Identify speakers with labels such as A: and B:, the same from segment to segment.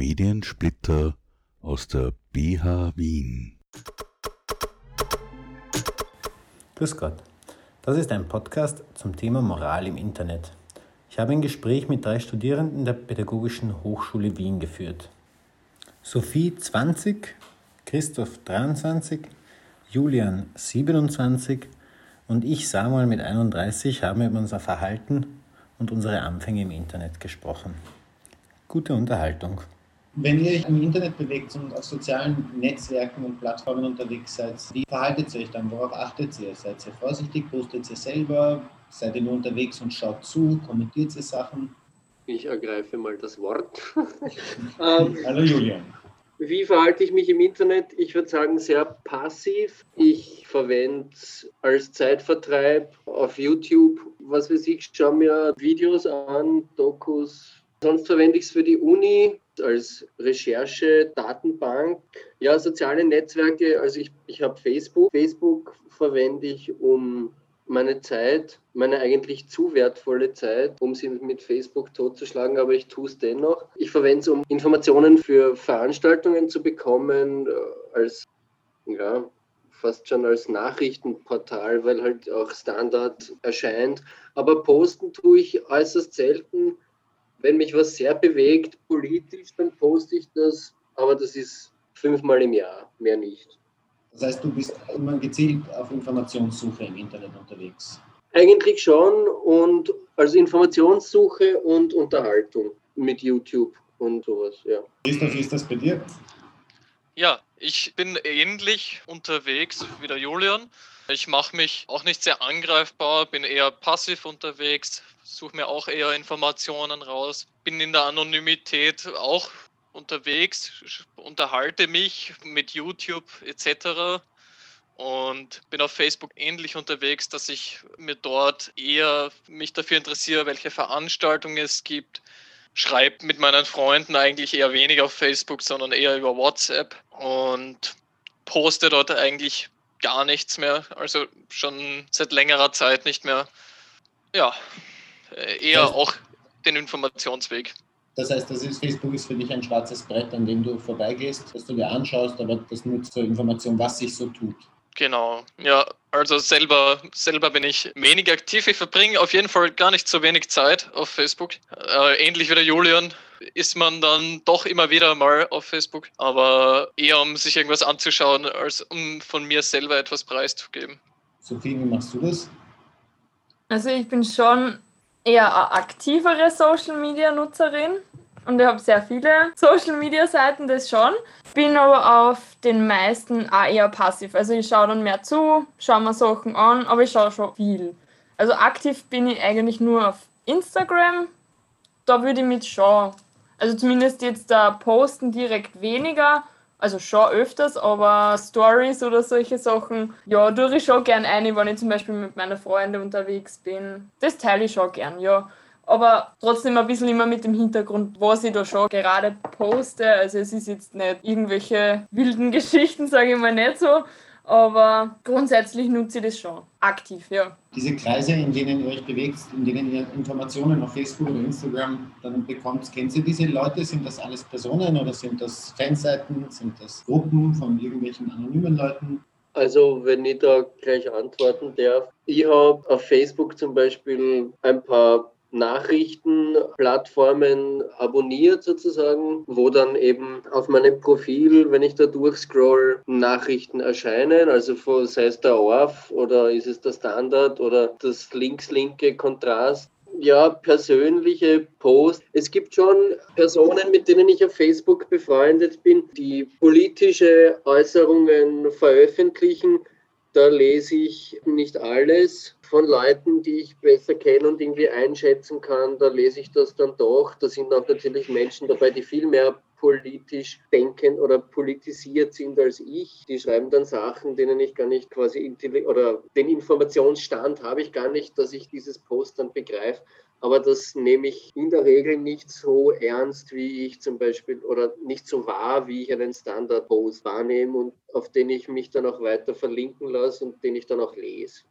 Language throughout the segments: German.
A: Mediensplitter aus der BH Wien.
B: Grüß Gott, das ist ein Podcast zum Thema Moral im Internet. Ich habe ein Gespräch mit 3 Studierenden der Pädagogischen Hochschule Wien geführt. Sophie 20, Christoph 23, Julian 27 und ich, Samuel mit 31, haben über unser Verhalten und unsere Anfänge im Internet gesprochen. Gute Unterhaltung.
C: Wenn ihr euch im Internet bewegt und auf sozialen Netzwerken und Plattformen unterwegs seid, wie verhaltet ihr euch dann? Worauf achtet ihr? Seid ihr vorsichtig? Postet ihr selber? Seid ihr nur unterwegs und schaut zu? Kommentiert ihr Sachen?
D: Ich ergreife mal das Wort.
C: Hallo Julian.
D: Wie verhalte ich mich im Internet? Ich würde sagen, sehr passiv. Ich verwende es als Zeitvertreib auf YouTube. Was weiß ich, schaue mir Videos an, Dokus. Sonst verwende ich es für die Uni als Recherche, Datenbank. Ja, soziale Netzwerke, also ich habe Facebook. Facebook verwende ich, um meine Zeit, meine eigentlich zu wertvolle Zeit, um sie mit Facebook totzuschlagen, aber ich tue es dennoch. Ich verwende es, um Informationen für Veranstaltungen zu bekommen, fast schon als Nachrichtenportal, weil halt auch Standard erscheint. Aber posten tue ich äußerst selten. Wenn mich was sehr bewegt, politisch, dann poste ich das, aber das ist 5-mal im Jahr, mehr nicht.
C: Das heißt, du bist immer gezielt auf Informationssuche im Internet unterwegs?
D: Eigentlich schon, und also Informationssuche und Unterhaltung mit YouTube und sowas, ja.
C: Christoph, wie ist das bei dir?
E: Ja, ich bin ähnlich unterwegs wie der Julian. Ich mache mich auch nicht sehr angreifbar, bin eher passiv unterwegs, suche mir auch eher Informationen raus, bin in der Anonymität auch unterwegs, unterhalte mich mit YouTube etc. und bin auf Facebook ähnlich unterwegs, dass ich mir dort eher mich dafür interessiere, welche Veranstaltungen es gibt. Schreibe mit meinen Freunden eigentlich eher weniger auf Facebook, sondern eher über WhatsApp und poste dort eigentlich gar nichts mehr, also schon seit längerer Zeit nicht mehr. Ja, eher auch den Informationsweg.
C: Das heißt, Facebook ist für dich ein schwarzes Brett, an dem du vorbeigehst, das du dir anschaust, aber das nur zur Information, was sich so tut.
E: Genau, ja, also selber bin ich wenig aktiv. Ich verbringe auf jeden Fall gar nicht so wenig Zeit auf Facebook. Ähnlich wie der Julian ist man dann doch immer wieder mal auf Facebook, aber eher um sich irgendwas anzuschauen, als um von mir selber etwas preiszugeben.
C: Sophie, wie machst du das?
F: Also ich bin schon eher eine aktivere Social-Media-Nutzerin und ich habe sehr viele Social-Media-Seiten, das schon. Bin aber auf den meisten auch eher passiv. Also ich schaue dann mehr zu, schaue mir Sachen an, aber ich schaue schon viel. Also aktiv bin ich eigentlich nur auf Instagram. Da würde ich mich schon, also zumindest jetzt da posten direkt weniger, also schon öfters, aber Stories oder solche Sachen, ja, tue ich schon gern ein, wenn ich zum Beispiel mit meinen Freunden unterwegs bin. Das teile ich schon gern, ja. Aber trotzdem ein bisschen immer mit dem Hintergrund, was ich da schon gerade poste. Also es ist jetzt nicht irgendwelche wilden Geschichten, sage ich mal nicht so. Aber grundsätzlich nutze ich das schon aktiv, ja.
C: Diese Kreise, in denen ihr euch bewegt, in denen ihr Informationen auf Facebook oder Instagram dann bekommt, kennt ihr diese Leute? Sind das alles Personen oder sind das Fanseiten? Sind das Gruppen von irgendwelchen anonymen Leuten?
D: Also wenn ich da gleich antworten darf. Ich habe auf Facebook zum Beispiel ein paar Nachrichtenplattformen abonniert sozusagen, wo dann eben auf meinem Profil, wenn ich da durchscroll, Nachrichten erscheinen, also sei es der ORF oder ist es der Standard oder das links-linke Kontrast. Ja, persönliche Posts. Es gibt schon Personen, mit denen ich auf Facebook befreundet bin, die politische Äußerungen veröffentlichen. Da lese ich nicht alles von Leuten, die ich besser kenne und irgendwie einschätzen kann. Da lese ich das dann doch. Da sind auch natürlich Menschen dabei, die viel mehr politisch denken oder politisiert sind als ich. Die schreiben dann Sachen, denen ich gar nicht oder den Informationsstand habe ich gar nicht, dass ich dieses Post dann begreife. Aber das nehme ich in der Regel nicht so ernst, wie ich zum Beispiel, oder nicht so wahr, wie ich einen Standard-Post wahrnehme und auf den ich mich dann auch weiter verlinken lasse und den ich dann auch lese.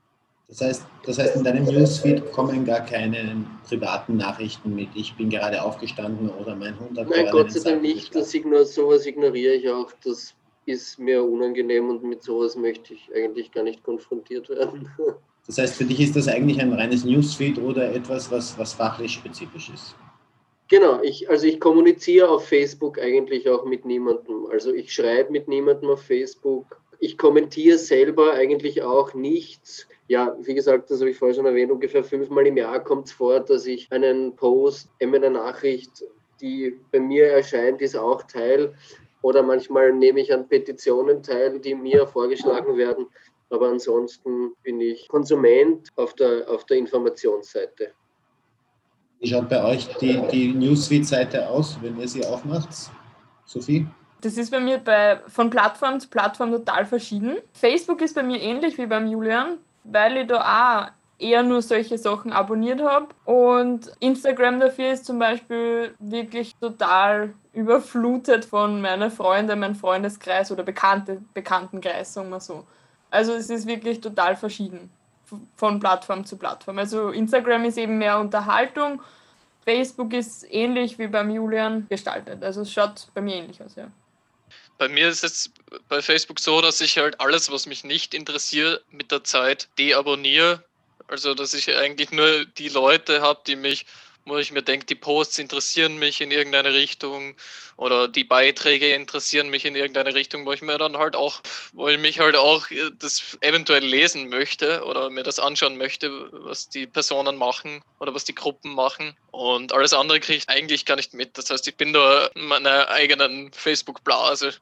C: Das heißt, in deinem Newsfeed kommen gar keine privaten Nachrichten mit, ich bin gerade aufgestanden oder mein Hund hat
D: Nein,
C: gerade
D: Gott
C: einen
D: sei Dank
C: Sattel
D: nicht.
C: geschlagen.
D: Sowas ignoriere ich auch. Das ist mir unangenehm und mit sowas möchte ich eigentlich gar nicht konfrontiert werden.
C: Das heißt, für dich ist das eigentlich ein reines Newsfeed oder etwas, was fachlich spezifisch ist?
D: Genau, ich kommuniziere auf Facebook eigentlich auch mit niemandem. Also ich schreibe mit niemandem auf Facebook. Ich kommentiere selber eigentlich auch nichts. Ja, wie gesagt, das habe ich vorher schon erwähnt, ungefähr 5-mal im Jahr kommt es vor, dass ich einen Post, eine Nachricht, die bei mir erscheint, ist auch Teil. Oder manchmal nehme ich an Petitionen teil, die mir vorgeschlagen werden. Aber ansonsten bin ich Konsument auf der Informationsseite.
C: Wie schaut bei euch die Newsfeed-Seite aus, wenn ihr sie aufmacht? Sophie?
F: Das ist bei mir von Plattform zu Plattform total verschieden. Facebook ist bei mir ähnlich wie beim Julian, weil ich da auch eher nur solche Sachen abonniert habe. Und Instagram dafür ist zum Beispiel wirklich total überflutet von meinen Freunden, meinem Freundeskreis oder Bekanntenkreis, sagen wir so. Also es ist wirklich total verschieden von Plattform zu Plattform. Also Instagram ist eben mehr Unterhaltung, Facebook ist ähnlich wie beim Julian gestaltet. Also es schaut bei mir ähnlich aus, ja.
E: Bei mir ist es bei Facebook so, dass ich halt alles, was mich nicht interessiert, mit der Zeit deabonniere. Also, dass ich eigentlich nur die Leute habe, wo ich mir denke, die Posts interessieren mich in irgendeine Richtung oder die Beiträge interessieren mich in irgendeine Richtung, wo ich mich halt auch das eventuell lesen möchte oder mir das anschauen möchte, was die Personen machen oder was die Gruppen machen. Und alles andere kriege ich eigentlich gar nicht mit. Das heißt, ich bin da in meiner eigenen Facebook-Blase.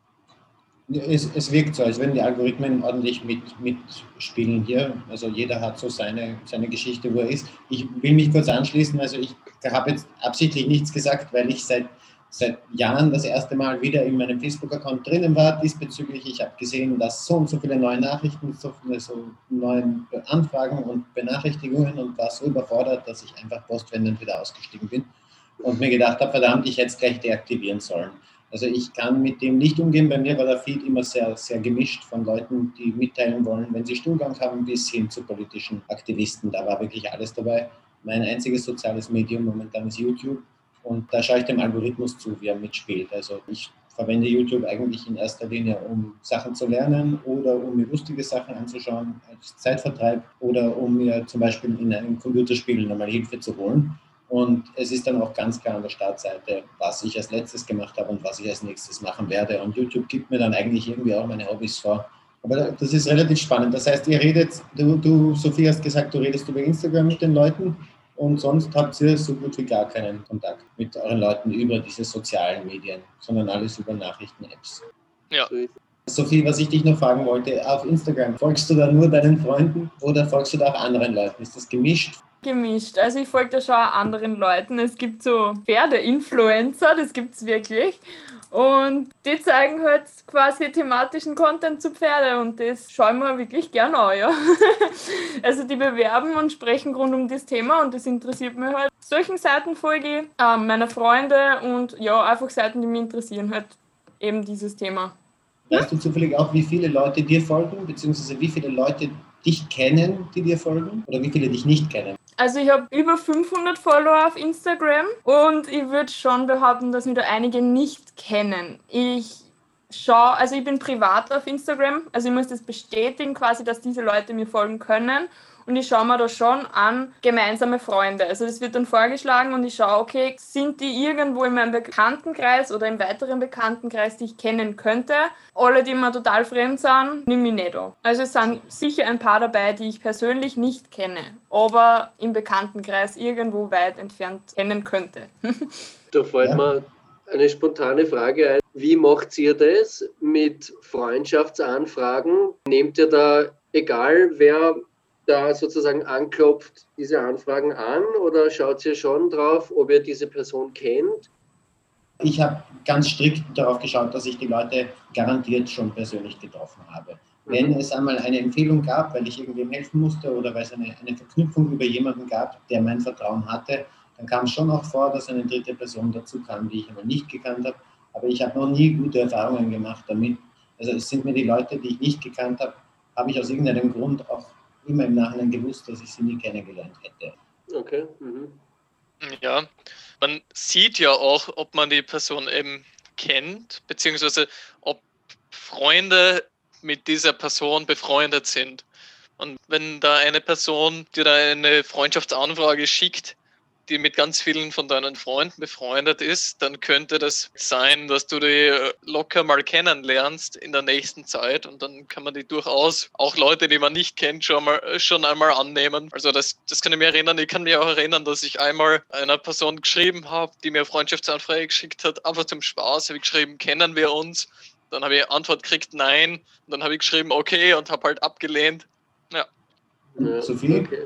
C: Es wirkt so, als wenn die Algorithmen ordentlich mitspielen hier. Also jeder hat so seine Geschichte, wo er ist. Ich will mich kurz anschließen. Also ich habe jetzt absichtlich nichts gesagt, weil ich seit Jahren das erste Mal wieder in meinem Facebook-Account drinnen war. Diesbezüglich, ich habe gesehen, dass so und so viele neue Nachrichten, so viele neue Anfragen und Benachrichtigungen und war so überfordert, dass ich einfach postwendend wieder ausgestiegen bin und mir gedacht habe, verdammt, ich hätte es gleich deaktivieren sollen. Also ich kann mit dem nicht umgehen. Bei mir war der Feed immer sehr, sehr gemischt von Leuten, die mitteilen wollen, wenn sie Stuhlgang haben, bis hin zu politischen Aktivisten. Da war wirklich alles dabei. Mein einziges soziales Medium momentan ist YouTube und da schaue ich dem Algorithmus zu, wie er mitspielt. Also ich verwende YouTube eigentlich in erster Linie, um Sachen zu lernen oder um mir lustige Sachen anzuschauen als Zeitvertreib oder um mir zum Beispiel in einem Computerspiel nochmal Hilfe zu holen. Und es ist dann auch ganz klar an der Startseite, was ich als letztes gemacht habe und was ich als nächstes machen werde. Und YouTube gibt mir dann eigentlich irgendwie auch meine Hobbys vor. Aber das ist relativ spannend. Das heißt, ihr redet, du Sophie, hast gesagt, du redest über Instagram mit den Leuten und sonst habt ihr so gut wie gar keinen Kontakt mit euren Leuten über diese sozialen Medien, sondern alles über Nachrichten-Apps.
E: Ja.
C: Sophie, was ich dich noch fragen wollte, auf Instagram, folgst du da nur deinen Freunden oder folgst du da auch anderen Leuten? Ist das gemischt?
F: Gemischt. Also ich folge da schon auch anderen Leuten. Es gibt so Pferde-Influencer, das gibt es wirklich. Und die zeigen halt quasi thematischen Content zu Pferde und das schaue ich mir wirklich gerne an, ja. Also die bewerben und sprechen rund um das Thema und das interessiert mich halt. Solchen Seiten folge ich, meiner Freunde und ja, einfach Seiten, die mich interessieren, halt eben dieses Thema.
C: Weißt du zufällig auch, wie viele Leute dir folgen, beziehungsweise wie viele Leute dich kennen, die dir folgen oder wie viele dich nicht kennen?
F: Also ich habe über 500 Follower auf Instagram und ich würde schon behaupten, dass mich da einige nicht kennen. Ich bin privat auf Instagram, also ich muss das bestätigen quasi, dass diese Leute mir folgen können. Und ich schaue mir da schon an gemeinsame Freunde. Also das wird dann vorgeschlagen und ich schaue, okay, sind die irgendwo in meinem Bekanntenkreis oder im weiteren Bekanntenkreis, die ich kennen könnte? Alle, die mir total fremd sind, nehme ich nicht an. Also es sind sicher ein paar dabei, die ich persönlich nicht kenne, aber im Bekanntenkreis irgendwo weit entfernt kennen könnte.
D: Da fällt mir eine spontane Frage ein. Wie macht ihr das mit Freundschaftsanfragen? Nehmt ihr da, egal wer da sozusagen anklopft, diese Anfragen an oder schaut ihr schon drauf, ob ihr diese Person kennt?
C: Ich habe ganz strikt darauf geschaut, dass ich die Leute garantiert schon persönlich getroffen habe. Wenn es einmal eine Empfehlung gab, weil ich irgendwem helfen musste oder weil es eine Verknüpfung über jemanden gab, der mein Vertrauen hatte, dann kam es schon auch vor, dass eine dritte Person dazu kam, die ich aber nicht gekannt habe. Aber ich habe noch nie gute Erfahrungen gemacht damit. Also es sind mir die Leute, die ich nicht gekannt habe, habe ich aus irgendeinem Grund auch immer im Nachhinein gewusst, dass ich sie nie kennengelernt hätte.
D: Okay. Mhm.
E: Ja, man sieht ja auch, ob man die Person eben kennt, beziehungsweise ob Freunde mit dieser Person befreundet sind. Und wenn da eine Person dir da eine Freundschaftsanfrage schickt, die mit ganz vielen von deinen Freunden befreundet ist, dann könnte das sein, dass du die locker mal kennenlernst in der nächsten Zeit und dann kann man die durchaus, auch Leute, die man nicht kennt, schon einmal annehmen. Also das kann ich mir erinnern. Ich kann mich auch erinnern, dass ich einmal einer Person geschrieben habe, die mir Freundschaftsanfrage geschickt hat, einfach zum Spaß, habe ich geschrieben, kennen wir uns? Dann habe ich Antwort gekriegt, nein. Und dann habe ich geschrieben, okay, und habe halt abgelehnt. Ja.
C: Sophie?
D: Okay.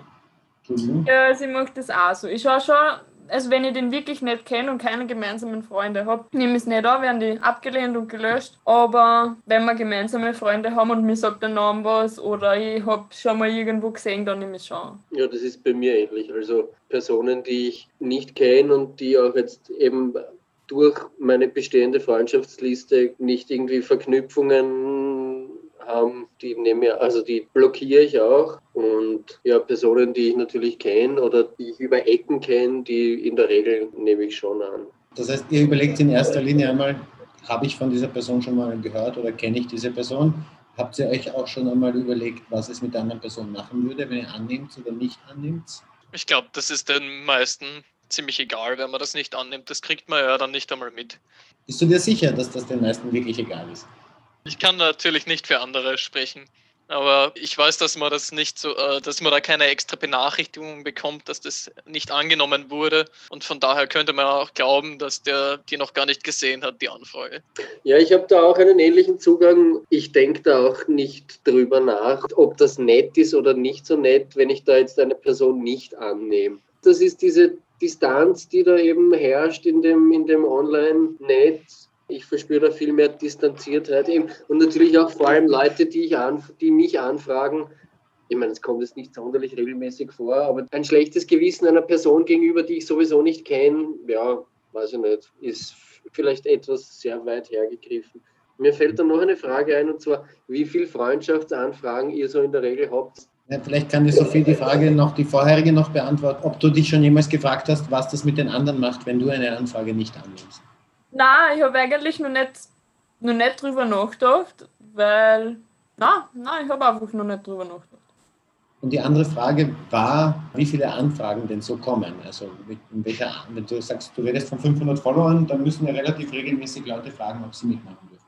F: Ja, also ich mag das auch so. Ich schaue schon, also wenn ich den wirklich nicht kenne und keine gemeinsamen Freunde habe, nehme ich es nicht an, werden die abgelehnt und gelöscht. Aber wenn wir gemeinsame Freunde haben und mir sagt der Name was oder ich habe schon mal irgendwo gesehen, dann nehme ich es schon an.
D: Ja, das ist bei mir ähnlich. Also Personen, die ich nicht kenne und die auch jetzt eben durch meine bestehende Freundschaftsliste nicht irgendwie Verknüpfungen haben, die blockiere ich auch. Und ja, Personen, die ich natürlich kenne oder die ich über Ecken kenne, die in der Regel nehme ich schon an.
C: Das heißt, ihr überlegt in erster Linie einmal, habe ich von dieser Person schon mal gehört oder kenne ich diese Person? Habt ihr euch auch schon einmal überlegt, was es mit der anderen Person machen würde, wenn ihr annimmt oder nicht annimmt?
E: Ich glaube, das ist den meisten ziemlich egal, wenn man das nicht annimmt. Das kriegt man ja dann nicht einmal mit.
C: Bist du dir sicher, dass das den meisten wirklich egal ist?
E: Ich kann natürlich nicht für andere sprechen, aber ich weiß, dass man das nicht so, dass man da keine extra Benachrichtigung bekommt, dass das nicht angenommen wurde und von daher könnte man auch glauben, dass der die noch gar nicht gesehen hat, die Anfrage.
D: Ja, ich habe da auch einen ähnlichen Zugang. Ich denke da auch nicht drüber nach, ob das nett ist oder nicht so nett, wenn ich da jetzt eine Person nicht annehme. Das ist diese Distanz, die da eben herrscht in dem Online-Netz. Ich verspüre da viel mehr Distanziertheit eben. Und natürlich auch vor allem Leute, die mich anfragen. Ich meine, es kommt jetzt nicht sonderlich regelmäßig vor, aber ein schlechtes Gewissen einer Person gegenüber, die ich sowieso nicht kenne, ja, weiß ich nicht, ist vielleicht etwas sehr weit hergegriffen. Mir fällt da noch eine Frage ein, und zwar, wie viele Freundschaftsanfragen ihr so in der Regel habt?
C: Ja, vielleicht kann die Sophie die Frage die vorherige noch beantworten, ob du dich schon jemals gefragt hast, was das mit den anderen macht, wenn du eine Anfrage nicht annimmst.
F: Nein, ich habe eigentlich noch nicht drüber nachgedacht, weil, nein, ich habe einfach noch nicht drüber nachgedacht.
C: Und die andere Frage war, wie viele Anfragen denn so kommen? Also wenn du sagst, du redest von 500 Followern, dann müssen ja relativ regelmäßig Leute fragen, ob sie mitmachen dürfen.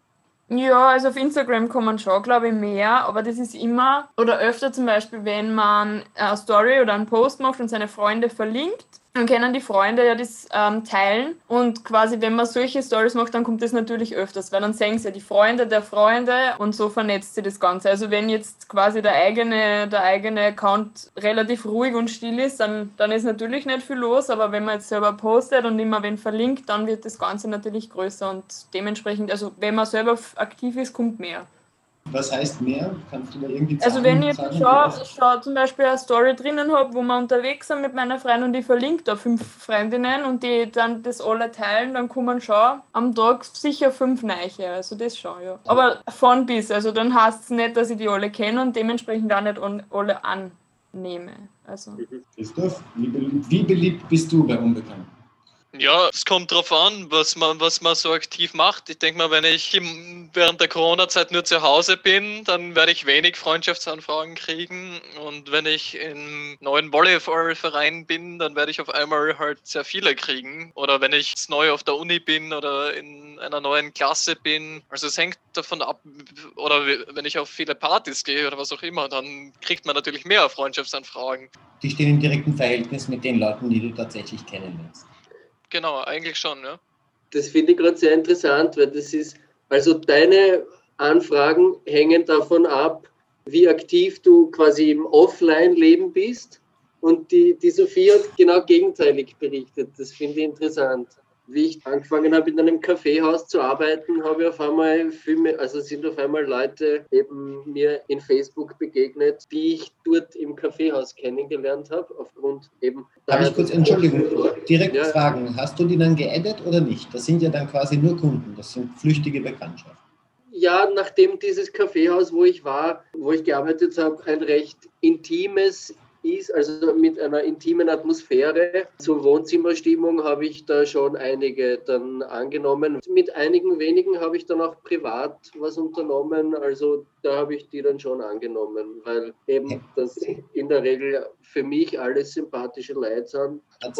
F: Ja, also auf Instagram kommen schon, glaube ich, mehr, aber das ist immer oder öfter zum Beispiel, wenn man eine Story oder einen Post macht und seine Freunde verlinkt, dann können die Freunde ja das teilen und quasi, wenn man solche Stories macht, dann kommt das natürlich öfters, weil dann sehen sie ja die Freunde der Freunde und so vernetzt sich das Ganze. Also wenn jetzt quasi der eigene Account relativ ruhig und still ist, dann ist natürlich nicht viel los, aber wenn man jetzt selber postet und immer wen verlinkt, dann wird das Ganze natürlich größer und dementsprechend, also wenn man selber aktiv ist, kommt mehr.
C: Was heißt mehr? Kannst du da irgendwie
F: Also wenn ich schon zum Beispiel eine Story drinnen habe, wo wir unterwegs sind mit meiner Freundin und die verlinkt da 5 Freundinnen und die dann das alle teilen, dann kommen schon am Tag sicher 5 neue. Also das schon, ja. Aber von bis, also dann heißt es nicht, dass ich die alle kenne und dementsprechend auch nicht alle annehme. Also.
C: Christoph, wie beliebt bist du bei Unbekannten?
E: Ja, es kommt drauf an, was man so aktiv macht. Ich denke mal, wenn ich während der Corona-Zeit nur zu Hause bin, dann werde ich wenig Freundschaftsanfragen kriegen. Und wenn ich im neuen Volleyballverein bin, dann werde ich auf einmal halt sehr viele kriegen. Oder wenn ich neu auf der Uni bin oder in einer neuen Klasse bin. Also es hängt davon ab, oder wenn ich auf viele Partys gehe oder was auch immer, dann kriegt man natürlich mehr Freundschaftsanfragen.
C: Die stehen im direkten Verhältnis mit den Leuten, die du tatsächlich kennenlernst.
E: Genau, eigentlich schon, ja.
D: Das finde ich gerade sehr interessant, weil das ist, also deine Anfragen hängen davon ab, wie aktiv du quasi im Offline-Leben bist. Und die Sophie hat genau gegenteilig berichtet. Das finde ich interessant. Wie ich angefangen habe, in einem Kaffeehaus zu arbeiten, habe ich auf einmal sind auf einmal Leute eben mir in Facebook begegnet, die ich dort im Kaffeehaus kennengelernt habe, aufgrund eben...
C: Darf ich kurz, Entschuldigung, direkt fragen, hast du die dann geaddet oder nicht? Das sind ja dann quasi nur Kunden, das sind flüchtige Bekanntschaften.
D: Ja, nachdem dieses Kaffeehaus, wo ich gearbeitet habe, ein recht intimes ist, also mit einer intimen Atmosphäre. Zur Wohnzimmerstimmung habe ich da schon einige dann angenommen. Mit einigen wenigen habe ich dann auch privat was unternommen, also da habe ich die dann schon angenommen, weil eben das in der Regel für mich alles sympathische Leute sind.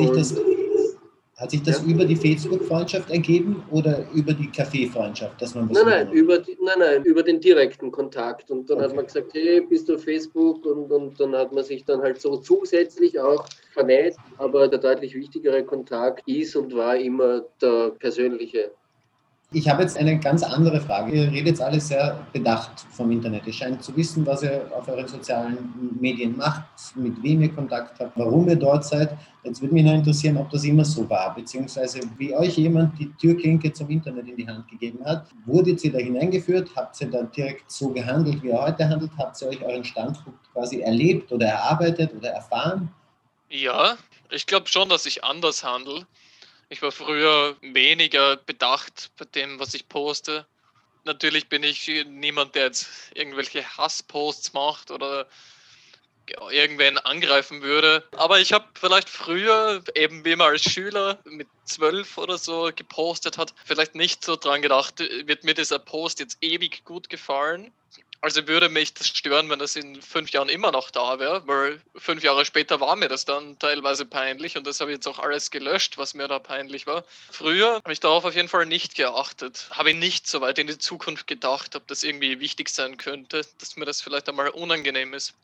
C: Hat sich das über die Facebook-Freundschaft ergeben oder über die Café-Freundschaft, dass man
D: Nein, über den direkten Kontakt. Und dann hat man gesagt, hey, bist du auf Facebook? Und dann hat man sich dann halt so zusätzlich auch vernetzt. Aber der deutlich wichtigere Kontakt ist und war immer der persönliche.
C: Ich habe jetzt eine ganz andere Frage. Ihr redet alle sehr bedacht vom Internet. Ihr scheint zu wissen, was ihr auf euren sozialen Medien macht, mit wem ihr Kontakt habt, warum ihr dort seid. Jetzt würde mich noch interessieren, ob das immer so war, beziehungsweise wie euch jemand die Türklinke zum Internet in die Hand gegeben hat. Wurdet ihr da hineingeführt? Habt ihr da direkt so gehandelt, wie ihr heute handelt? Habt ihr euch euren Standpunkt quasi erlebt oder erarbeitet oder erfahren?
E: Ja, ich glaube schon, dass ich anders handle. Ich war früher weniger bedacht bei dem, was ich poste. Natürlich bin ich niemand, der jetzt irgendwelche Hassposts macht oder irgendwen angreifen würde. Aber ich habe vielleicht früher, eben wie man als Schüler mit 12 oder so gepostet hat, vielleicht nicht so dran gedacht, wird mir dieser Post jetzt ewig gut gefallen. Also würde mich das stören, wenn das in 5 Jahren immer noch da wäre, weil 5 Jahre später war mir das dann teilweise peinlich und das habe ich jetzt auch alles gelöscht, was mir da peinlich war. Früher habe ich darauf auf jeden Fall nicht geachtet, habe ich nicht so weit in die Zukunft gedacht, ob das irgendwie wichtig sein könnte, dass mir das vielleicht einmal unangenehm ist.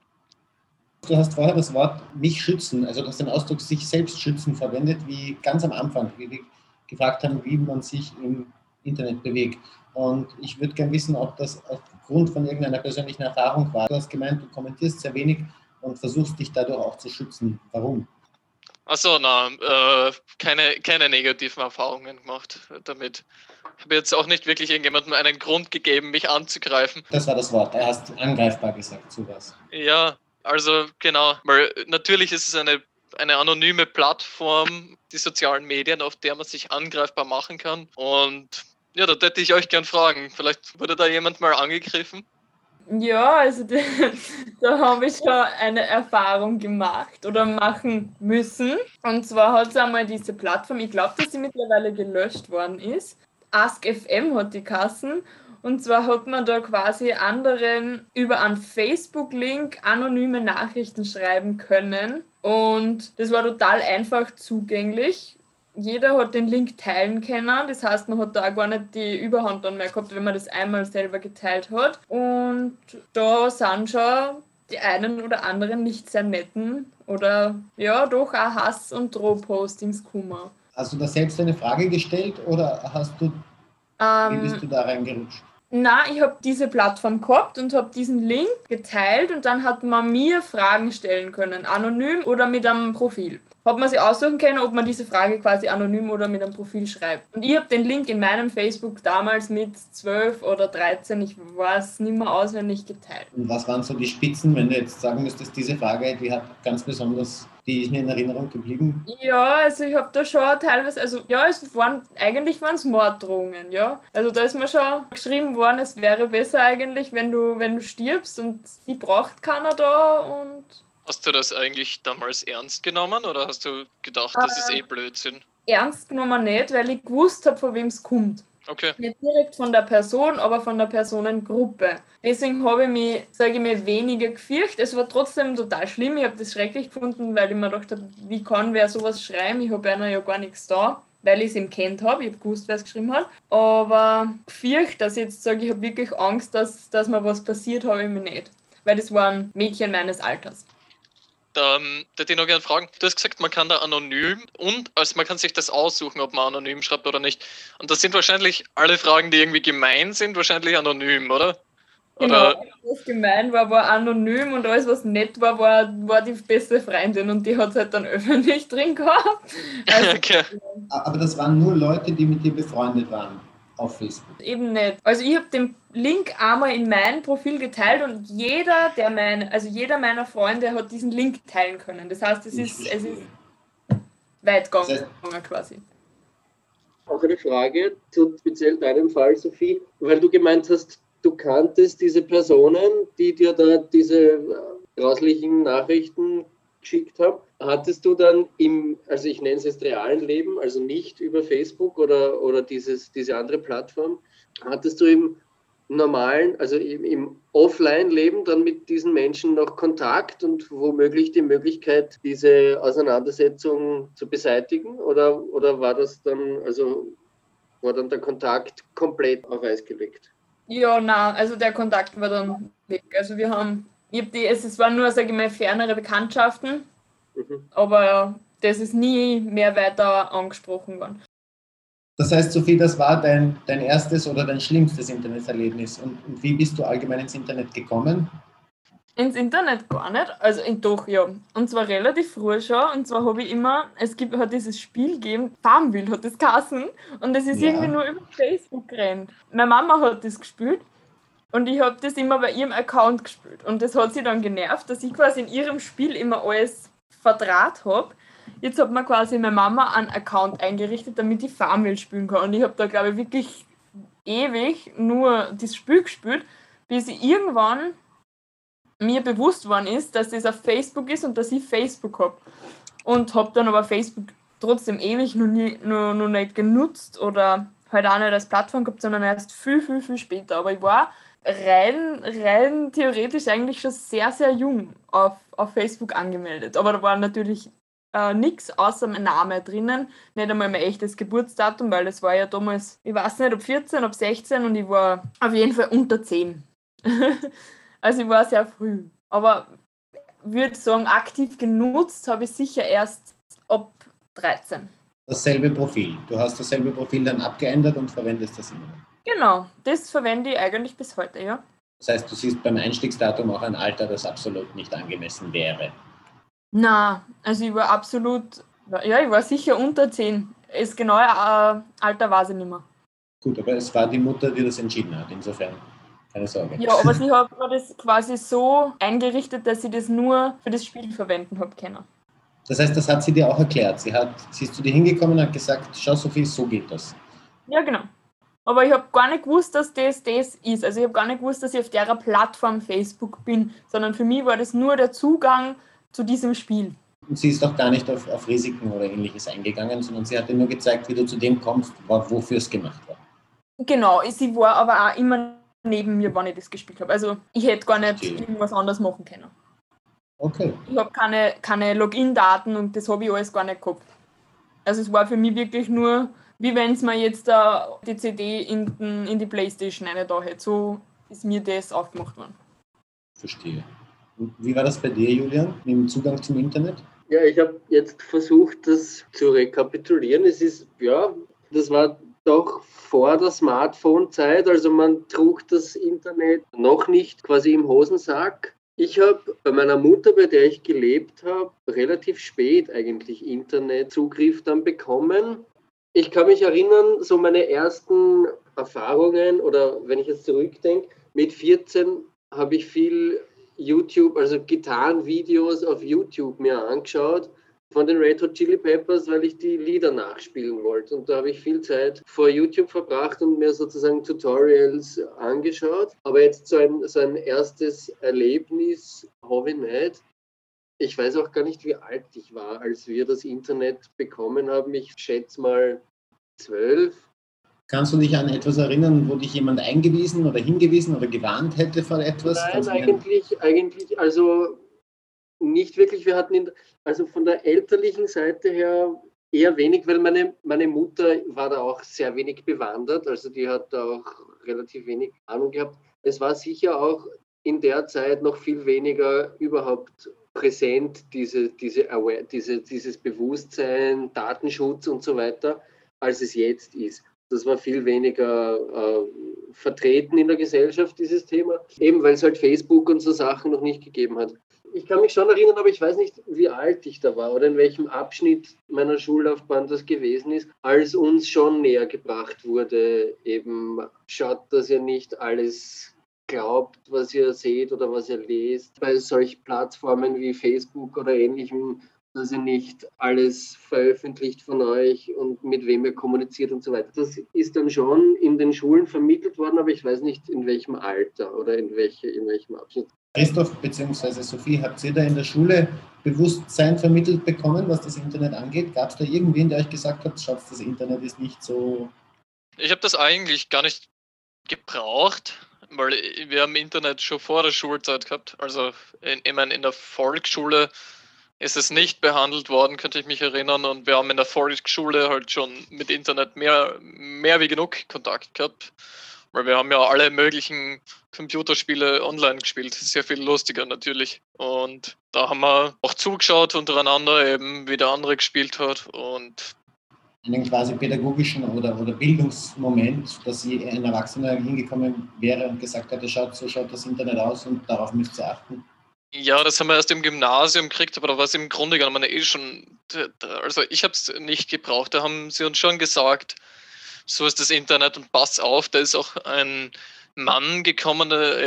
C: Du hast vorher das Wort mich schützen, also du hast den Ausdruck sich selbst schützen verwendet, wie ganz am Anfang, wie wir gefragt haben, wie man sich im Internet bewegt. Und ich würde gerne wissen, ob das aufgrund von irgendeiner persönlichen Erfahrung war. Du hast gemeint, du kommentierst sehr wenig und versuchst dich dadurch auch zu schützen. Warum?
E: Achso, keine negativen Erfahrungen gemacht damit. Ich habe jetzt auch nicht wirklich irgendjemandem einen Grund gegeben, mich anzugreifen.
C: Das war das Wort, du hast angreifbar gesagt, sowas.
E: Ja, also genau, weil natürlich ist es eine anonyme Plattform, die sozialen Medien, auf der man sich angreifbar machen kann. Und ja, da hätte ich euch gern fragen, vielleicht wurde da jemand mal angegriffen?
F: Ja, also da habe ich schon eine Erfahrung gemacht oder machen müssen. Und zwar hat es einmal diese Plattform, ich glaube, dass sie mittlerweile gelöscht worden ist. Ask.fm hat die Kassen. Und zwar hat man da quasi anderen über einen Facebook-Link anonyme Nachrichten schreiben können. Und das war total einfach zugänglich. Jeder hat den Link teilen können, das heißt, man hat da auch gar nicht die Überhand dann mehr gehabt, wenn man das einmal selber geteilt hat. Und da sind schon die einen oder anderen nicht sehr netten oder ja, doch auch Hass- und Drohpostings gekommen.
C: Hast du da selbst eine Frage gestellt oder wie bist du da reingerutscht?
F: Na, ich habe diese Plattform gehabt und habe diesen Link geteilt und dann hat man mir Fragen stellen können, anonym oder mit einem Profil. Hat man sich aussuchen können, ob man diese Frage quasi anonym oder mit einem Profil schreibt. Und ich habe den Link in meinem Facebook damals mit 12 oder 13, ich weiß nicht mehr auswendig, geteilt.
C: Und was waren so die Spitzen, wenn du jetzt sagen müsstest, diese Frage, die hat ganz besonders, die ist mir in Erinnerung geblieben?
F: Ja, also ich habe da schon teilweise, also ja, eigentlich waren es Morddrohungen, ja. Also da ist mir schon geschrieben worden, es wäre besser eigentlich, wenn du stirbst und die braucht keiner da und...
E: Hast du das eigentlich damals ernst genommen oder hast du gedacht, das ist eh Blödsinn?
F: Ernst genommen nicht, weil ich gewusst habe, von wem es kommt.
E: Okay.
F: Nicht direkt von der Person, aber von der Personengruppe. Deswegen habe ich mich, sage ich mir, weniger gefürchtet. Es war trotzdem total schlimm. Ich habe das schrecklich gefunden, weil ich mir gedacht habe, wie kann wer sowas schreiben? Ich habe einer ja gar nichts da, weil ich es ihm kennt habe. Ich habe gewusst, wer es geschrieben hat. Aber gefürchtet, dass ich jetzt sage, ich habe wirklich Angst, dass mir was passiert, habe ich mich nicht. Weil das waren Mädchen meines Alters.
E: Da hätte ich noch gerne fragen. Du hast gesagt, man kann da anonym also man kann sich das aussuchen, ob man anonym schreibt oder nicht. Und das sind wahrscheinlich alle Fragen, die irgendwie gemein sind, wahrscheinlich anonym, oder?
F: Genau, was gemein war anonym und alles, was nett war die beste Freundin und die hat es halt dann öffentlich drin gehabt. Also,
E: okay.
C: Aber das waren nur Leute, die mit dir befreundet waren auf Facebook?
F: Eben nicht. Also ich habe den Link einmal in mein Profil geteilt und jeder meiner Freunde hat diesen Link teilen können. Das heißt, es ist weit gegangen quasi.
D: Auch eine Frage zu speziell deinem Fall, Sophie, weil du gemeint hast, du kanntest diese Personen, die dir da diese grauslichen Nachrichten geschickt haben. Hattest du dann also ich nenne es jetzt realen Leben, also nicht über Facebook oder diese andere Plattform, hattest du im normalen, also im Offline-Leben dann mit diesen Menschen noch Kontakt und womöglich die Möglichkeit, diese Auseinandersetzung zu beseitigen? Oder war das dann, also war dann der Kontakt komplett auf Eis gelegt?
F: Ja, nein, also der Kontakt war dann weg. Also es waren nur, sage ich mal, fernere Bekanntschaften, aber das ist nie mehr weiter angesprochen worden.
C: Das heißt, Sophie, das war dein erstes oder dein schlimmstes Interneterlebnis. Und wie bist du allgemein ins Internet gekommen?
F: Ins Internet gar nicht, also doch, ja. Und zwar relativ früh schon. Und zwar habe ich immer, hat dieses Spiel gegeben, Farmville hat das geheißen. Und es ist irgendwie nur über Facebook gerannt. Meine Mama hat das gespielt und ich habe das immer bei ihrem Account gespielt. Und das hat sie dann genervt, dass ich quasi in ihrem Spiel immer alles verdraht habe. Jetzt hat mir quasi meine Mama einen Account eingerichtet, damit ich Farmville spielen kann. Und ich habe da, glaube ich, wirklich ewig nur das Spiel gespielt, bis ich irgendwann mir bewusst worden ist, dass das auf Facebook ist und dass ich Facebook habe. Und habe dann aber Facebook trotzdem ewig noch nicht genutzt oder halt auch nicht als Plattform gehabt, sondern erst viel, viel, viel später. Aber ich war rein theoretisch eigentlich schon sehr, sehr jung auf Facebook angemeldet. Aber da war natürlich nichts außer mein Name drinnen, nicht einmal mein echtes Geburtsdatum, weil das war ja damals, ich weiß nicht, ob 14, ob 16 und ich war auf jeden Fall unter 10. Also ich war sehr früh. Aber ich würde sagen, aktiv genutzt habe ich sicher erst ab 13.
C: Dasselbe Profil. Du hast dasselbe Profil dann abgeändert und verwendest das immer noch.
F: Genau, das verwende ich eigentlich bis heute, ja.
C: Das heißt, du siehst beim Einstiegsdatum auch ein Alter, das absolut nicht angemessen wäre.
F: Na, also ich war sicher unter 10. Das genaue Alter weiß ich nicht mehr.
C: Gut, aber es war die Mutter, die das entschieden hat, insofern keine Sorge.
F: Ja, aber sie hat mir das quasi so eingerichtet, dass ich das nur für das Spiel verwenden habe können.
C: Das heißt, das hat sie dir auch erklärt. Sie ist zu dir hingekommen und hat gesagt, schau Sophie, so geht das.
F: Ja, genau. Aber ich habe gar nicht gewusst, dass das ist. Also ich habe gar nicht gewusst, dass ich auf der Plattform Facebook bin, sondern für mich war das nur der Zugang zu diesem Spiel.
C: Und sie ist auch gar nicht auf Risiken oder Ähnliches eingegangen, sondern sie hat dir nur gezeigt, wie du zu dem kommst, wofür es gemacht war.
F: Genau, sie war aber auch immer neben mir, wenn ich das gespielt habe. Also ich hätte gar nicht irgendwas anderes machen können.
C: Okay.
F: Ich habe keine Login-Daten und das habe ich alles gar nicht gehabt. Also es war für mich wirklich nur, wie wenn es mir jetzt die CD in die Playstation rein da hätte. So ist mir das aufgemacht worden.
C: Verstehe. Und wie war das bei dir, Julian, mit dem Zugang zum Internet?
D: Ja, ich habe jetzt versucht, das zu rekapitulieren. Das war doch vor der Smartphone-Zeit, also man trug das Internet noch nicht quasi im Hosensack. Ich habe bei meiner Mutter, bei der ich gelebt habe, relativ spät eigentlich Internetzugriff dann bekommen. Ich kann mich erinnern, so meine ersten Erfahrungen oder wenn ich jetzt zurückdenke, mit 14 habe ich viel YouTube, also Gitarrenvideos auf YouTube mir angeschaut von den Red Hot Chili Peppers, weil ich die Lieder nachspielen wollte. Und da habe ich viel Zeit vor YouTube verbracht und mir sozusagen Tutorials angeschaut. Aber jetzt so ein erstes Erlebnis habe ich nicht. Ich weiß auch gar nicht, wie alt ich war, als wir das Internet bekommen haben. Ich schätze mal 12.
C: Kannst du dich an etwas erinnern, wo dich jemand eingewiesen oder hingewiesen oder gewarnt hätte vor etwas?
D: Nein, eigentlich, also nicht wirklich. Wir hatten also von der elterlichen Seite her eher wenig, weil meine Mutter war da auch sehr wenig bewandert, also die hat da auch relativ wenig Ahnung gehabt. Es war sicher auch in der Zeit noch viel weniger überhaupt präsent, dieses Bewusstsein, Datenschutz und so weiter, als es jetzt ist. Das war viel weniger vertreten in der Gesellschaft, dieses Thema, eben weil es halt Facebook und so Sachen noch nicht gegeben hat. Ich kann mich schon erinnern, aber ich weiß nicht, wie alt ich da war oder in welchem Abschnitt meiner Schullaufbahn das gewesen ist, als uns schon näher gebracht wurde, eben schaut, dass ihr nicht alles glaubt, was ihr seht oder was ihr lest. Bei solchen Plattformen wie Facebook oder Ähnlichem dass ihr nicht alles veröffentlicht von euch und mit wem ihr kommuniziert und so weiter. Das ist dann schon in den Schulen vermittelt worden, aber ich weiß nicht, in welchem Alter oder in welchem Abschnitt.
C: Christoph bzw. Sophie, habt ihr da in der Schule Bewusstsein vermittelt bekommen, was das Internet angeht? Gab es da irgendwen, der euch gesagt hat, schaut, das Internet ist nicht so...
E: Ich habe das eigentlich gar nicht gebraucht, weil wir haben Internet schon vor der Schulzeit gehabt. Also in der Volksschule ist es nicht behandelt worden, könnte ich mich erinnern. Und wir haben in der Volksschule halt schon mit Internet mehr wie genug Kontakt gehabt. Weil wir haben ja alle möglichen Computerspiele online gespielt. Sehr viel lustiger natürlich. Und da haben wir auch zugeschaut untereinander eben, wie der andere gespielt hat. Und
C: einen quasi pädagogischen oder Bildungsmoment, dass ein Erwachsener hingekommen wäre und gesagt hätte, so schaut das Internet aus und darauf müsst ihr achten.
E: Ja, das haben wir erst im Gymnasium gekriegt, aber da war es im Grunde genommen schon, also ich habe es nicht gebraucht, da haben sie uns schon gesagt, so ist das Internet und pass auf, da ist auch ein Mann gekommen,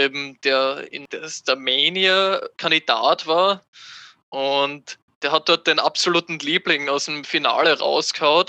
E: der in der Starmania-Kandidat war und der hat dort den absoluten Liebling aus dem Finale rausgehauen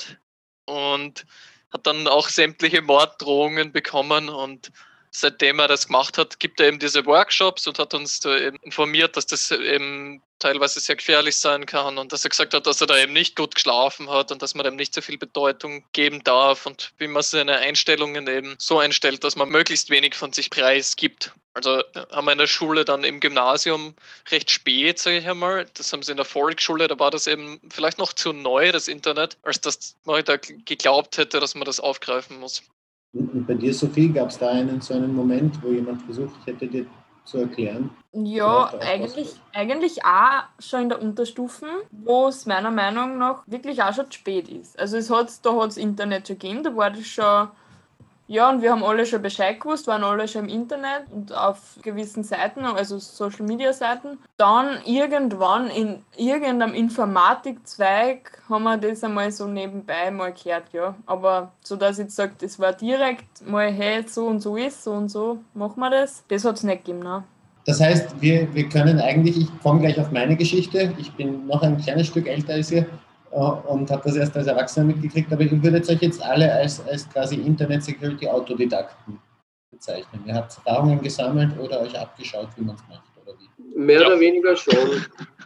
E: und hat dann auch sämtliche Morddrohungen bekommen und seitdem er das gemacht hat, gibt er eben diese Workshops und hat uns da eben informiert, dass das eben teilweise sehr gefährlich sein kann und dass er gesagt hat, dass er da eben nicht gut geschlafen hat und dass man dem nicht so viel Bedeutung geben darf und wie man seine Einstellungen eben so einstellt, dass man möglichst wenig von sich preisgibt. Also haben wir in der Schule dann im Gymnasium recht spät, sage ich einmal, das haben sie in der Volksschule, da war das eben vielleicht noch zu neu, das Internet, als dass man da geglaubt hätte, dass man das aufgreifen muss.
C: Und bei dir, Sophie, gab es da so einen Moment, wo jemand versucht hätte, dir zu erklären?
F: Ja, eigentlich auch schon in der Unterstufen, wo es meiner Meinung nach wirklich auch schon zu spät ist. Also da hat es Internet schon gegeben, da war das schon, ja, und wir haben alle schon Bescheid gewusst, waren alle schon im Internet und auf gewissen Seiten, also Social-Media-Seiten. Dann irgendwann in irgendeinem Informatikzweig haben wir das einmal so nebenbei mal gehört, ja. Aber so, dass ich jetzt sage, das war direkt mal, hey, so und so ist, so und so machen wir das hat es nicht gegeben, ne?
C: Das heißt, wir können eigentlich, ich komme gleich auf meine Geschichte, ich bin noch ein kleines Stück älter als ihr und habe das erst als Erwachsener mitgekriegt, aber ihr würdet euch jetzt alle als quasi Internet-Security-Autodidakten bezeichnen. Ihr habt Erfahrungen gesammelt oder euch abgeschaut, wie man es macht, oder wie?
D: Mehr oder weniger schon.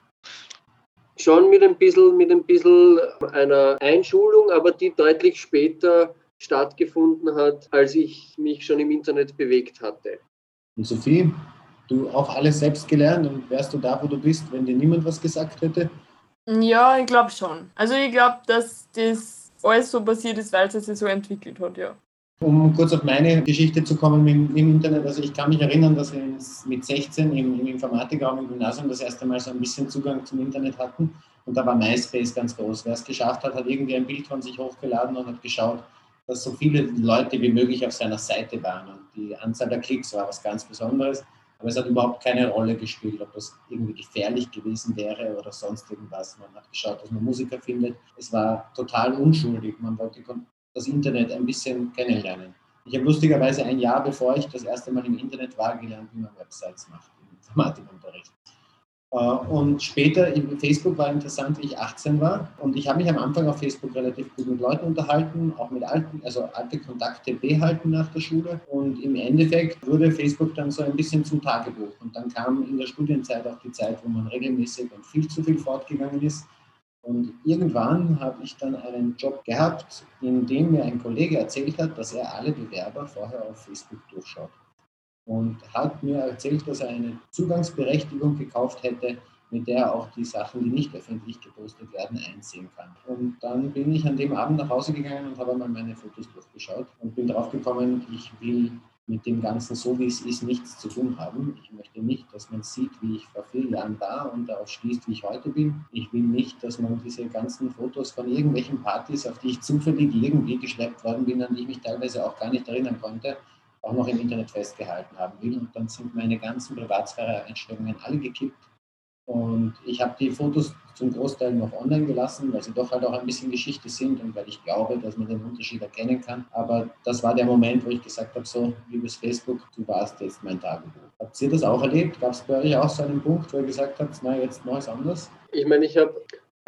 D: Schon mit ein bisschen einer Einschulung, aber die deutlich später stattgefunden hat, als ich mich schon im Internet bewegt hatte.
C: Und Sophie, du auch alles selbst gelernt und wärst du da, wo du bist, wenn dir niemand was gesagt hätte?
F: Ja, ich glaube schon. Also ich glaube, dass das alles so passiert ist, weil es sich so entwickelt hat, ja.
C: Um kurz auf meine Geschichte zu kommen im Internet, also ich kann mich erinnern, dass wir mit 16 im Informatikraum im Gymnasium das erste Mal so ein bisschen Zugang zum Internet hatten und da war MySpace ganz groß. Wer es geschafft hat, hat irgendwie ein Bild von sich hochgeladen und hat geschaut, dass so viele Leute wie möglich auf seiner Seite waren und die Anzahl der Klicks war was ganz Besonderes. Aber es hat überhaupt keine Rolle gespielt, ob das irgendwie gefährlich gewesen wäre oder sonst irgendwas. Man hat geschaut, dass man Musiker findet. Es war total unschuldig. Man wollte das Internet ein bisschen kennenlernen. Ich habe lustigerweise ein Jahr, bevor ich das erste Mal im Internet war, gelernt, wie man Websites macht im Informatikunterricht. Und später, Facebook war interessant, wie ich 18 war. Und ich habe mich am Anfang auf Facebook relativ gut mit Leuten unterhalten, auch mit alte Kontakte behalten nach der Schule. Und im Endeffekt wurde Facebook dann so ein bisschen zum Tagebuch. Und dann kam in der Studienzeit auch die Zeit, wo man regelmäßig und viel zu viel fortgegangen ist. Und irgendwann habe ich dann einen Job gehabt, in dem mir ein Kollege erzählt hat, dass er alle Bewerber vorher auf Facebook durchschaut. Und hat mir erzählt, dass er eine Zugangsberechtigung gekauft hätte, mit der er auch die Sachen, die nicht öffentlich gepostet werden, einsehen kann. Und dann bin ich an dem Abend nach Hause gegangen und habe einmal meine Fotos durchgeschaut und bin drauf gekommen, ich will mit dem Ganzen, so wie es ist, nichts zu tun haben. Ich möchte nicht, dass man sieht, wie ich vor 4 Jahren war und darauf schließt, wie ich heute bin. Ich will nicht, dass man diese ganzen Fotos von irgendwelchen Partys, auf die ich zufällig irgendwie geschleppt worden bin, an die ich mich teilweise auch gar nicht erinnern konnte, auch noch im Internet festgehalten haben will. Und dann sind meine ganzen Privatsphäre-Einstellungen alle gekippt. Und ich habe die Fotos zum Großteil noch online gelassen, weil sie doch halt auch ein bisschen Geschichte sind und weil ich glaube, dass man den Unterschied erkennen kann. Aber das war der Moment, wo ich gesagt habe, so, liebes Facebook, du warst jetzt mein Tagebuch. Habt ihr das auch erlebt? Gab es bei euch auch so einen Punkt, wo ihr gesagt habt, na, jetzt mach ich es anders?
D: Ich meine, ich habe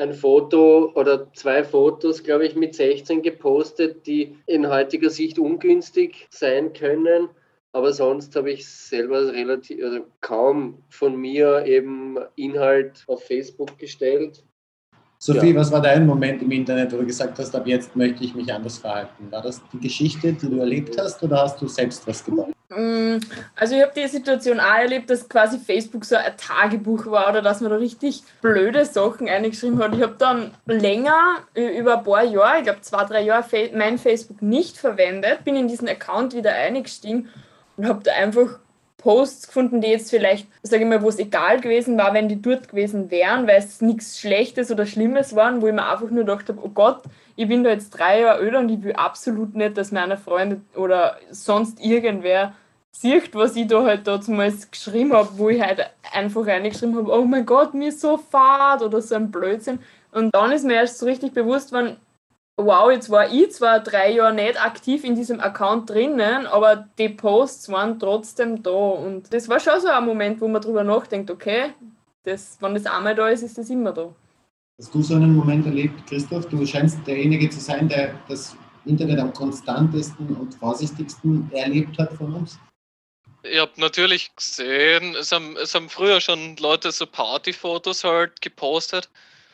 D: ein Foto oder 2 Fotos, glaube ich, mit 16 gepostet, die in heutiger Sicht ungünstig sein können. Aber sonst habe ich selber relativ, also kaum von mir eben Inhalt auf Facebook gestellt.
C: Sophie,
D: Ja.
C: was war dein Moment im Internet, wo du gesagt hast, ab jetzt möchte ich mich anders verhalten? War das die Geschichte, die du erlebt hast, oder hast du selbst was gebaut?
F: Also ich habe die Situation auch erlebt, dass quasi Facebook so ein Tagebuch war oder dass man da richtig blöde Sachen eingeschrieben hat. Ich habe dann länger, über ein paar Jahre, ich glaube 2, 3 Jahre, mein Facebook nicht verwendet, bin in diesen Account wieder eingestiegen und habe da einfach Posts gefunden, die jetzt vielleicht, sage ich mal, wo es egal gewesen war, wenn die dort gewesen wären, weil es nichts Schlechtes oder Schlimmes waren, wo ich mir einfach nur gedacht habe, oh Gott, ich bin da jetzt 3 Jahre älter und ich will absolut nicht, dass meine Freunde oder sonst irgendwer sieht, was ich da halt damals geschrieben habe, wo ich halt einfach reingeschrieben habe, oh mein Gott, mir ist so fad oder so ein Blödsinn. Und dann ist mir erst so richtig bewusst geworden, wow, jetzt war ich zwar 3 Jahre nicht aktiv in diesem Account drinnen, aber die Posts waren trotzdem da. Und das war schon so ein Moment, wo man drüber nachdenkt, okay, wenn das einmal da ist, ist das immer da.
C: Hast du so einen Moment erlebt, Christoph? Du scheinst derjenige zu sein, der das Internet am konstantesten und vorsichtigsten erlebt hat von uns.
E: Ich habe natürlich gesehen, es haben früher schon Leute so Partyfotos halt gepostet.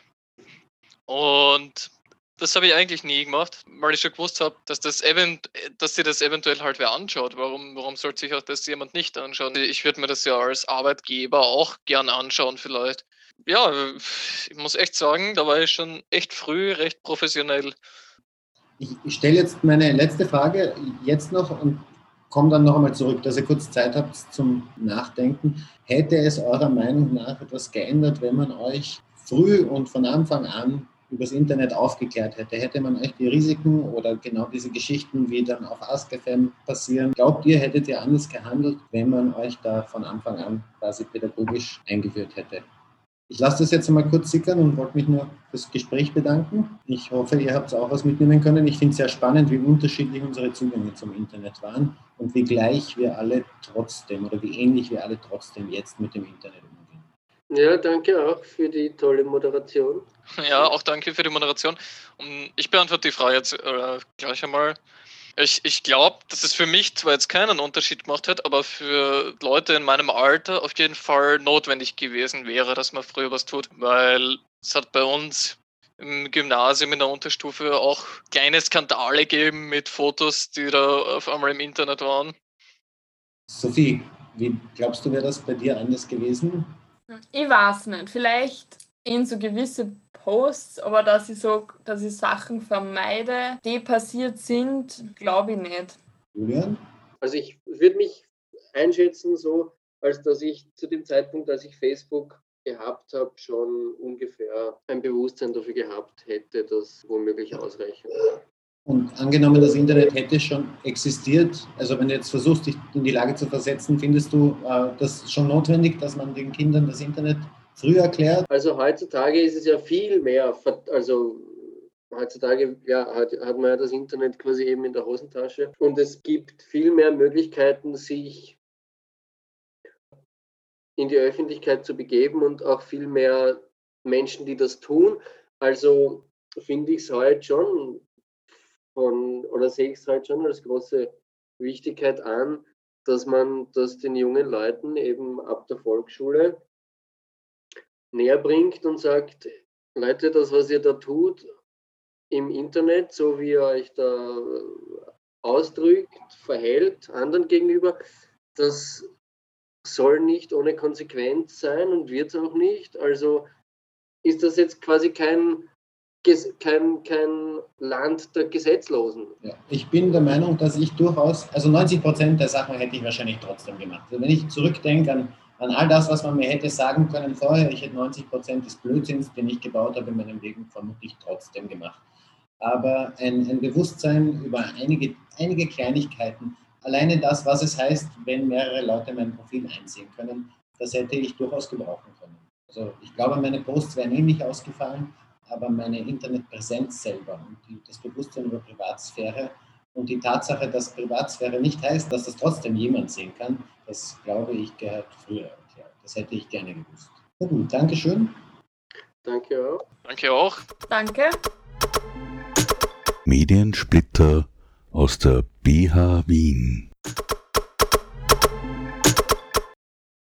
E: Und das habe ich eigentlich nie gemacht, weil ich schon gewusst habe, dass sich das eventuell halt wer anschaut. Warum sollte sich auch das jemand nicht anschauen? Ich würde mir das ja als Arbeitgeber auch gern anschauen vielleicht. Ja, ich muss echt sagen, da war ich schon echt früh recht professionell.
C: Ich stelle jetzt meine letzte Frage jetzt noch und komme dann noch einmal zurück, dass ihr kurz Zeit habt zum Nachdenken. Hätte es eurer Meinung nach etwas geändert, wenn man euch früh und von Anfang an übers Internet aufgeklärt hätte? Hätte man euch die Risiken oder genau diese Geschichten, wie dann auf Ask.fm passieren, glaubt ihr, hättet ihr anders gehandelt, wenn man euch da von Anfang an quasi pädagogisch eingeführt hätte? Ich lasse das jetzt einmal kurz sickern und wollte mich nur fürs Gespräch bedanken. Ich hoffe, ihr habt auch was mitnehmen können. Ich finde es sehr spannend, wie unterschiedlich unsere Zugänge zum Internet waren und wie gleich wir alle trotzdem oder wie ähnlich wir alle trotzdem jetzt mit dem Internet umgehen.
D: Ja, danke auch für die tolle Moderation.
E: Ja, auch danke für die Moderation. Und ich beantworte die Frage jetzt gleich einmal. Ich glaube, dass es für mich zwar jetzt keinen Unterschied gemacht hat, aber für Leute in meinem Alter auf jeden Fall notwendig gewesen wäre, dass man früher was tut, weil es hat bei uns im Gymnasium in der Unterstufe auch kleine Skandale gegeben mit Fotos, die da auf einmal im Internet waren.
C: Sophie, wie glaubst du, wäre das bei dir anders gewesen?
F: Ich weiß nicht, vielleicht in so gewisse Posts, aber dass ich Sachen vermeide, die passiert sind, glaube ich nicht.
C: Julian?
D: Also ich würde mich einschätzen so, als dass ich zu dem Zeitpunkt, als ich Facebook gehabt habe, schon ungefähr ein Bewusstsein dafür gehabt hätte, das womöglich ausreichend.
C: Und angenommen, das Internet hätte schon existiert, also wenn du jetzt versuchst, dich in die Lage zu versetzen, findest du das schon notwendig, dass man den Kindern das Internet früh erklärt?
D: Also heutzutage ist es ja viel mehr, also heutzutage hat man ja das Internet quasi eben in der Hosentasche und es gibt viel mehr Möglichkeiten, sich in die Öffentlichkeit zu begeben und auch viel mehr Menschen, die das tun. Also finde ich es halt schon sehe ich es halt schon als große Wichtigkeit an, dass man das den jungen Leuten eben ab der Volksschule näher bringt und sagt, Leute, das, was ihr da tut im Internet, so wie ihr euch da ausdrückt, verhält anderen gegenüber, das soll nicht ohne Konsequenz sein und wird es auch nicht. Also ist das jetzt quasi kein Land der Gesetzlosen.
C: Ja, ich bin der Meinung, dass ich durchaus, also 90% der Sachen hätte ich wahrscheinlich trotzdem gemacht. Also wenn ich zurückdenke an all das, was man mir hätte sagen können vorher, ich hätte 90% des Blödsinns, den ich gebaut habe in meinem Leben, vermutlich trotzdem gemacht. Aber ein Bewusstsein über einige Kleinigkeiten, alleine das, was es heißt, wenn mehrere Leute mein Profil einsehen können, das hätte ich durchaus gebrauchen können. Also ich glaube, meine Posts wären ähnlich ausgefallen, aber meine Internetpräsenz selber und das Bewusstsein über Privatsphäre und die Tatsache, dass Privatsphäre nicht heißt, dass das trotzdem jemand sehen kann, das glaube ich gehört früher erklärt. Das hätte ich gerne gewusst. Na gut, Dankeschön.
D: Danke auch.
E: Danke auch.
F: Danke.
A: Mediensplitter aus der BH Wien.